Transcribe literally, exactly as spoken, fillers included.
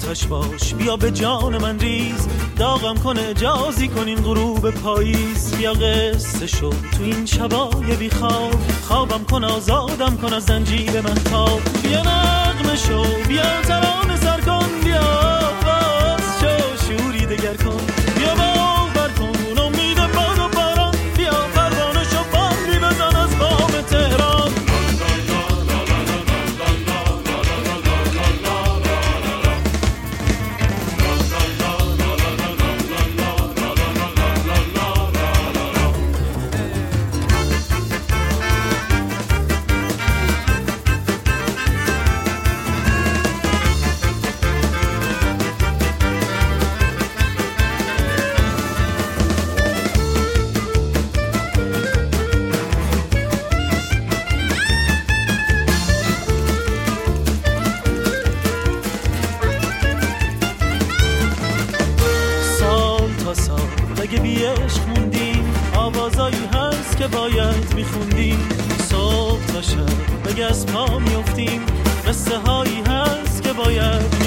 آتش باش، بیا به جان من ریز، داغم کن اجازی کن این غروب پاییز. بیا قصه شد تو این شبای بی خواب، خوابم کن آزادم کن از زنجیر من تاب. بیا نغمه شو، بیا ترانه سر کن، بیا باز شو شوری دگر کن. بیا باور کن اون امید باد و باران، بیا پروانه شو بادی بزن از بام تهران. آوازایی هست که باید میخوندیم صبح تا شب، بگه از پا میفتیم قصه هایی هست که باید